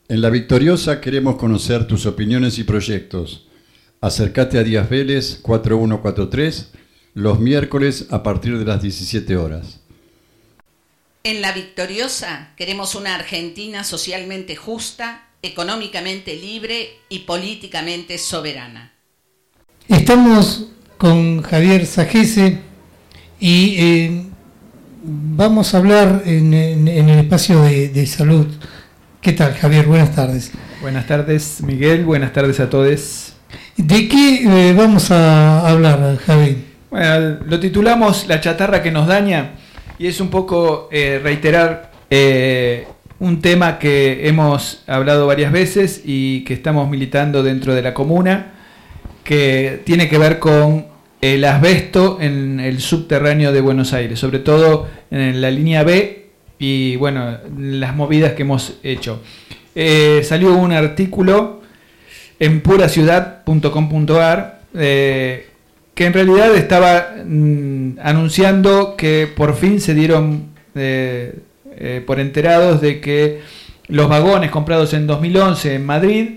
En La Victoriosa queremos conocer tus opiniones y proyectos. Acércate a Díaz Vélez 4143 los miércoles a partir de las 17 horas. En La Victoriosa queremos una Argentina socialmente justa, económicamente libre y políticamente soberana. Estamos con Javier Sagese y vamos a hablar en el espacio de salud. ¿Qué tal, Javier? Buenas tardes. Buenas tardes, Miguel. Buenas tardes a todos. ¿De qué vamos a hablar, Javier? Bueno, lo titulamos La chatarra que nos daña y es un poco reiterar un tema que hemos hablado varias veces y que estamos militando dentro de la comuna, que tiene que ver con el asbesto en el subterráneo de Buenos Aires, sobre todo en la línea B y bueno, las movidas que hemos hecho. Salió un artículo en puraciudad.com.ar que en realidad estaba anunciando que por fin se dieron por enterados de que los vagones comprados en 2011 en Madrid,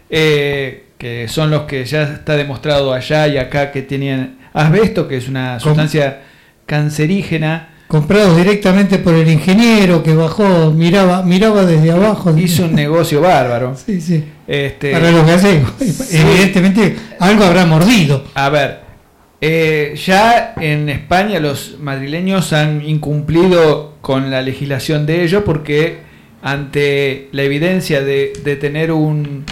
que son los que ya está demostrado allá y acá que tenían asbesto, que es una sustancia cancerígena, comprados directamente por el ingeniero que bajó, miraba desde abajo. Hizo un negocio bárbaro. Sí, sí. Para los gallegos. Sí. Evidentemente algo habrá mordido. A ver, ya en España los madrileños han incumplido con la legislación de ello porque ante la evidencia de tener un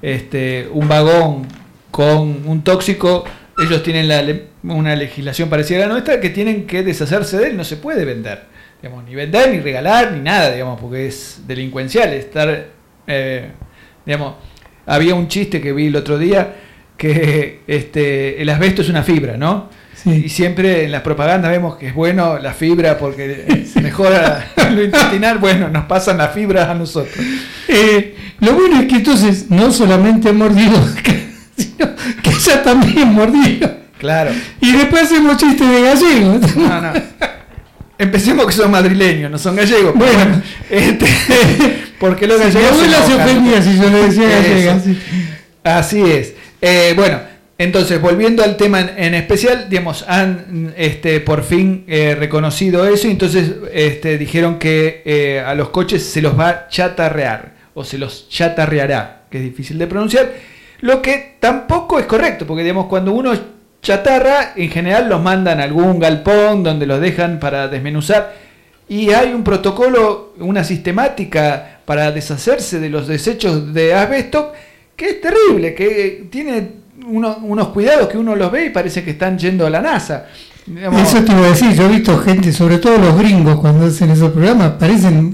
vagón con un tóxico, ellos tienen una legislación parecida a la nuestra que tienen que deshacerse de él, no se puede vender, digamos, ni vender, ni regalar, ni nada, digamos, porque es delincuencial estar, digamos, había un chiste que vi el otro día que el asbesto es una fibra, ¿no? Sí. Y siempre en las propagandas vemos que es bueno la fibra porque se mejora lo intestinal. Bueno, nos pasan las fibras a nosotros. Lo bueno es que entonces no solamente han mordido, sino que ya también mordido. Claro. Y después hacemos chistes de gallegos. No. Empecemos que son madrileños, no son gallegos. Bueno, porque los gallegos. Mi abuela se ofendía si yo le decía gallega. Sí. Así es. Bueno, entonces, volviendo al tema en especial, digamos, han por fin reconocido eso y entonces dijeron que a los coches se los va a chatarrear o se los chatarreará, que es difícil de pronunciar, lo que tampoco es correcto, porque digamos, cuando uno chatarra, en general los mandan a algún galpón donde los dejan para desmenuzar y hay un protocolo, una sistemática para deshacerse de los desechos de asbesto que es terrible, que tiene unos cuidados que uno los ve y parece que están yendo a la NASA. Digamos, eso te iba a decir, yo he visto gente, sobre todo los gringos cuando hacen esos programas, parecen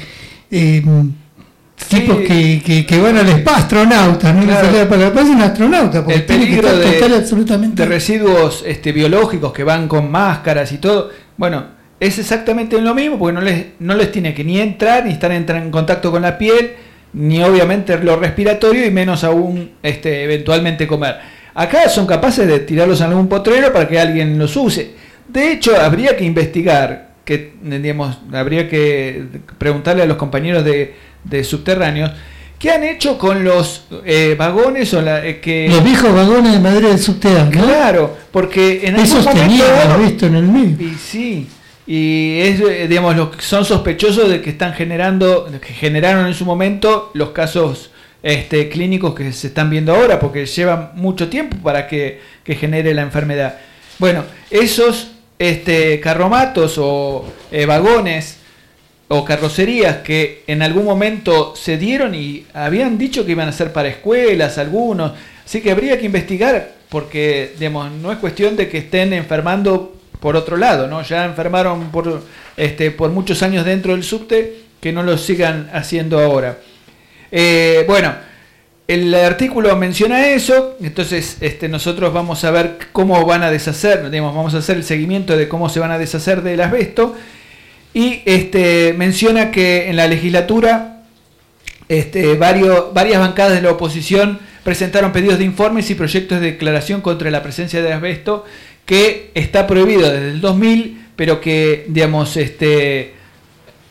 tipos que van al espacio, astronautas, ¿no? Claro. Parecen astronautas, porque el peligro absolutamente de residuos biológicos que van con máscaras y todo, bueno, es exactamente lo mismo, porque no les tiene que ni entrar, ni estar en contacto con la piel, ni obviamente lo respiratorio y menos aún eventualmente comer. Acá son capaces de tirarlos en algún potrero para que alguien los use. De hecho, habría que investigar, habría que preguntarle a los compañeros de subterráneos qué han hecho con los vagones o los viejos vagones de madera del subterráneo, ¿no? Claro, porque en esos tenían visto en el medio. Y sí. Y es, son sospechosos de que generaron en su momento los casos clínicos que se están viendo ahora, porque llevan mucho tiempo para que genere la enfermedad. Bueno, esos carromatos o vagones o carrocerías que en algún momento se dieron y habían dicho que iban a ser para escuelas algunos, así que habría que investigar, porque no es cuestión de que estén enfermando por otro lado, ¿no? Ya enfermaron por muchos años dentro del subte, que no lo sigan haciendo ahora. Bueno, el artículo menciona eso, entonces nosotros vamos a ver cómo van a deshacer, vamos a hacer el seguimiento de cómo se van a deshacer del asbesto, y menciona que en la legislatura varias bancadas de la oposición presentaron pedidos de informes y proyectos de declaración contra la presencia de asbesto, que está prohibido desde el 2000, pero que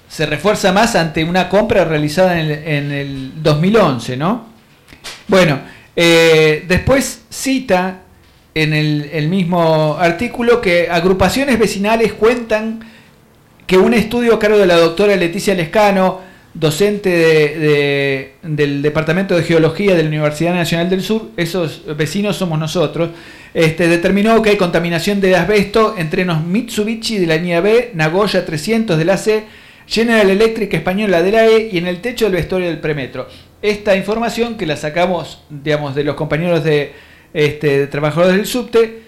se refuerza más ante una compra realizada en el 2011, ¿no? Bueno, después cita en el mismo artículo que agrupaciones vecinales cuentan que un estudio a cargo de la doctora Leticia Lescano, docente del Departamento de Geología de la Universidad Nacional del Sur, esos vecinos somos nosotros, determinó que hay contaminación de asbesto en trenos Mitsubishi de la línea B, Nagoya 300 de la C, General Electric española de la E y en el techo del vestuario del premetro. Esta información que la sacamos, digamos, de los compañeros de trabajadores del subte,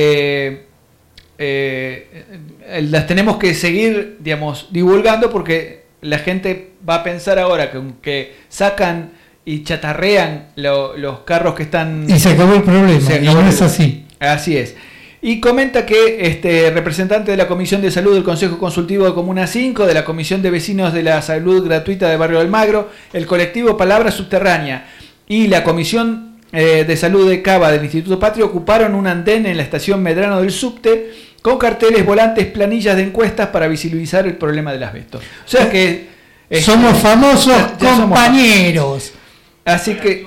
las tenemos que seguir, digamos, divulgando, porque la gente va a pensar ahora que sacan y chatarrean los carros que están... Y se acabó el problema, y no es así. Así es. Y comenta que representante de la Comisión de Salud del Consejo Consultivo de Comuna 5, de la Comisión de Vecinos de la Salud Gratuita de Barrio Almagro, el colectivo Palabra Subterránea y la Comisión de Salud de Cava del Instituto Patria ocuparon un andén en la estación Medrano del subte con carteles, volantes, planillas de encuestas para visibilizar el problema del asbesto. O sea que... somos famosos compañeros. Así que...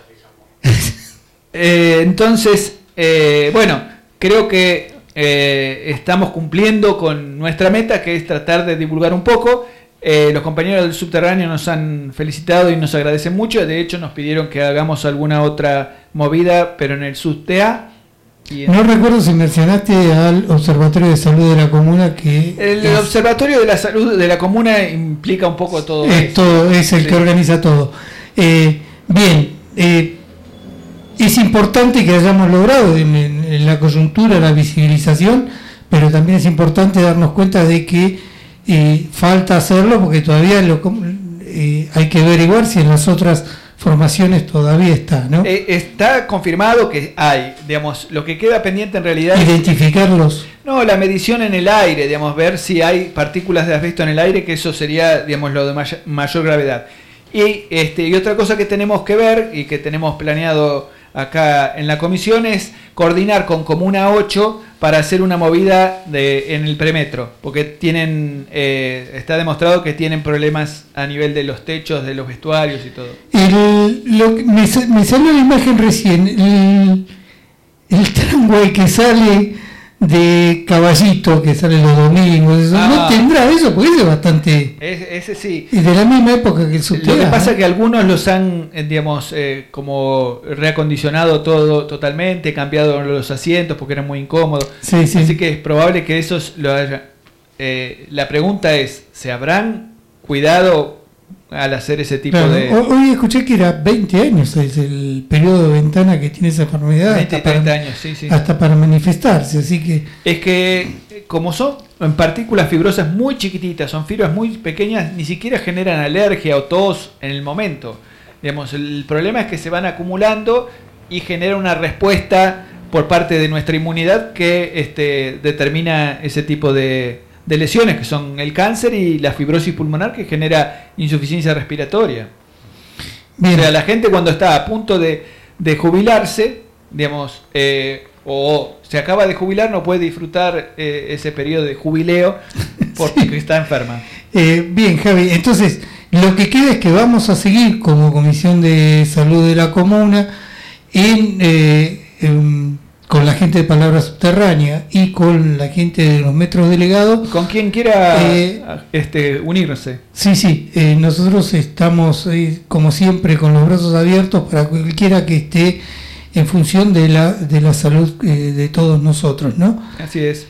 entonces, bueno, creo que estamos cumpliendo con nuestra meta, que es tratar de divulgar un poco. Los compañeros del subterráneo nos han felicitado y nos agradecen mucho. De hecho, nos pidieron que hagamos alguna otra movida, pero en el subtea. No recuerdo si mencionaste al Observatorio de Salud de la Comuna, que... El Observatorio de la Salud de la Comuna implica un poco todo esto. Es el que organiza todo. Bien, es importante que hayamos logrado en la coyuntura la visibilización, pero también es importante darnos cuenta de que falta hacerlo, porque todavía hay que averiguar si en las otras formaciones todavía está, ¿no? Está confirmado que hay, digamos, lo que queda pendiente en realidad identificarlos. No, la medición en el aire, digamos, ver si hay partículas de asbesto en el aire, que eso sería, digamos, lo de mayor gravedad. Y otra cosa que tenemos que ver y que tenemos planeado acá en la comisión es coordinar con Comuna 8 para hacer una movida en el premetro, porque tienen está demostrado que tienen problemas a nivel de los techos, de los vestuarios y todo. Me salió la imagen recién, el tramway que sale de Caballito, que sale los domingos, no tendrá eso, porque ese es bastante... Ese sí. Y de la misma época que el subte. Lo que pasa es que algunos los han, digamos, como reacondicionado todo totalmente, cambiado los asientos porque eran muy incómodos. Sí, sí. Así que es probable que esos lo hayan. La pregunta es, ¿se habrán cuidado al hacer ese tipo de...? Hoy escuché que era 20 años es el periodo de ventana que tiene esa enfermedad. 20, 30 años, sí. Hasta para manifestarse, así que... Es que, como son en partículas fibrosas muy chiquititas, son fibras muy pequeñas, ni siquiera generan alergia o tos en el momento. Digamos, el problema es que se van acumulando y genera una respuesta por parte de nuestra inmunidad que determina ese tipo de lesiones, que son el cáncer y la fibrosis pulmonar, que genera insuficiencia respiratoria. Bien. O sea, la gente cuando está a punto de jubilarse, digamos, o se acaba de jubilar, no puede disfrutar ese periodo de jubileo porque sí. Está enferma. Bien, Javi, entonces lo que queda es que vamos a seguir como Comisión de Salud de la Comuna con la gente de Palabra Subterránea y con la gente de los metros delegados. Con quien quiera unirse. Sí, nosotros estamos, como siempre, con los brazos abiertos para cualquiera que esté en función de la salud de todos nosotros, ¿no? Así es.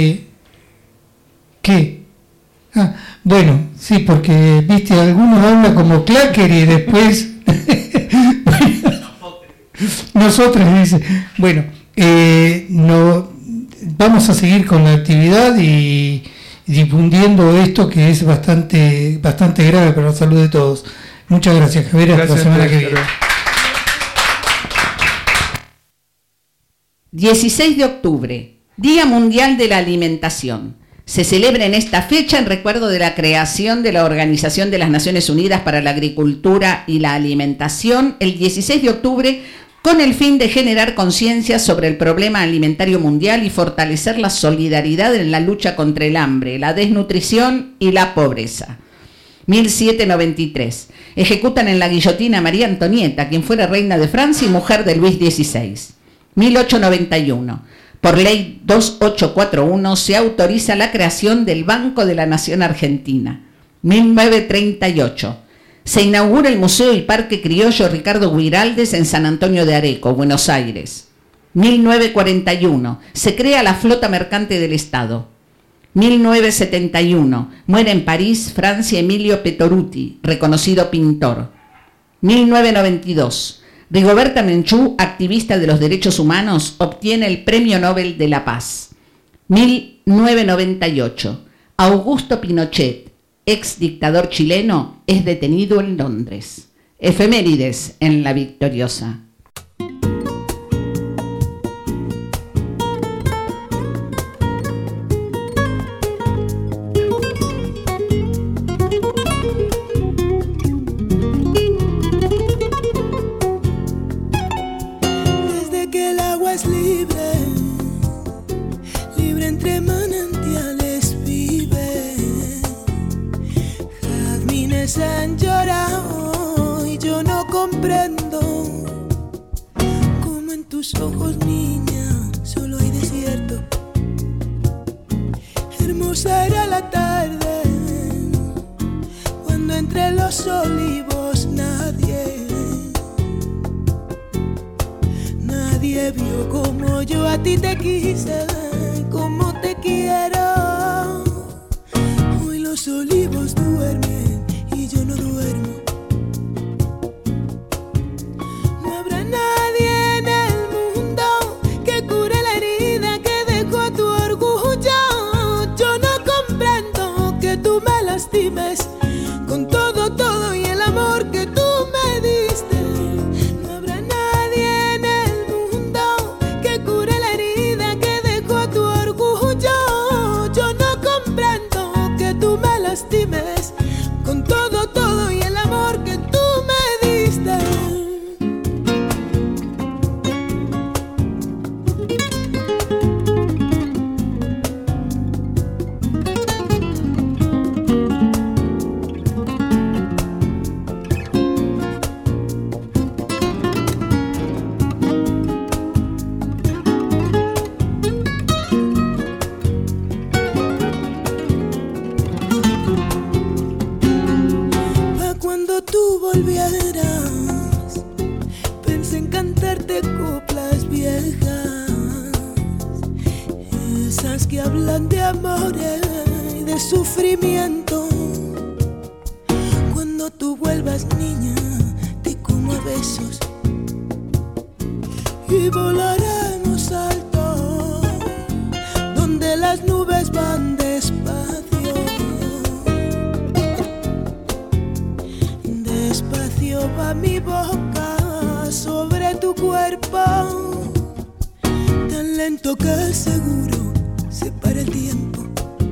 ¿Qué? Bueno, sí, porque, viste, algunos hablan como clacker y después... nosotros, dice, bueno... vamos a seguir con la actividad y difundiendo esto que es bastante grave para la salud de todos. Muchas gracias, Javier. Hasta la semana que viene. 16 de octubre, Día Mundial de la Alimentación. Se celebra en esta fecha en recuerdo de la creación de la Organización de las Naciones Unidas para la Agricultura y la Alimentación el 16 de octubre, con el fin de generar conciencia sobre el problema alimentario mundial y fortalecer la solidaridad en la lucha contra el hambre, la desnutrición y la pobreza. 1793. Ejecutan en la guillotina a María Antonieta, quien fuera reina de Francia y mujer de Luis XVI. 1891. Por ley 2841 se autoriza la creación del Banco de la Nación Argentina. 1938. Se inaugura el Museo y Parque Criollo Ricardo Guiraldes en San Antonio de Areco, Buenos Aires. 1941. Se crea la Flota Mercante del Estado. 1971. Muere en París, Francia, Emilio Petoruti, reconocido pintor. 1992. Rigoberta Menchú, activista de los derechos humanos, obtiene el Premio Nobel de la Paz. 1998. Augusto Pinochet, ex dictador chileno, es detenido en Londres. Efemérides en La Victoriosa. Han llorado y yo no comprendo cómo en tus ojos, niña, solo hay desierto. Hermosa era la tarde cuando entre los olivos nadie vio como yo a ti te quise, como te quiero. Hoy los olivos duermen y yo no duermo. No habrá nadie en el mundo que cure la herida que dejó tu orgullo. Yo no comprendo que tú me lastimes con todo y el amor que tú me diste. No habrá nadie en el mundo que cure la herida que dejó tu orgullo. Yo no comprendo que tú me lastimes con todo y el amor que tú me diste. Tú volvieras, pensé en cantarte coplas viejas, esas que hablan de amor y de sufrimiento. Cuando tú vuelvas, niña, te como a besos y volaremos alto, donde las nubes van despacio. Despacio va mi boca sobre tu cuerpo, tan lento que seguro se para el tiempo.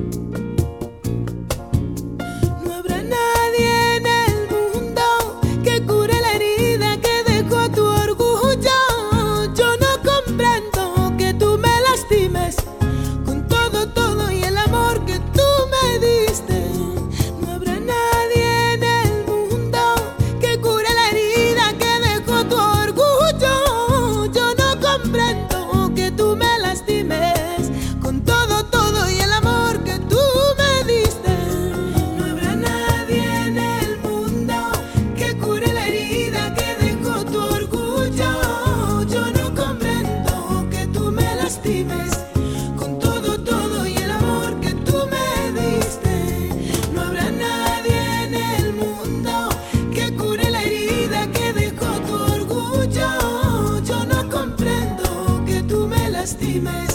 No habrá nadie en el mundo que cure la herida que dejó tu orgullo. Yo no comprendo que tú me lastimes con todo y el amor que tú me diste. No habrá nadie en el mundo que cure la herida que dejó tu orgullo. Yo no comprendo que tú me lastimes con todo y el amor que tú me diste. No habrá nadie en el mundo que cure la herida que dejó tu orgullo. Yo no comprendo que tú me lastimes con todo y el amor que tú me diste. No habrá nadie en el mundo que cure la herida que dejó tu orgullo. Yo no comprendo que tú me lastimes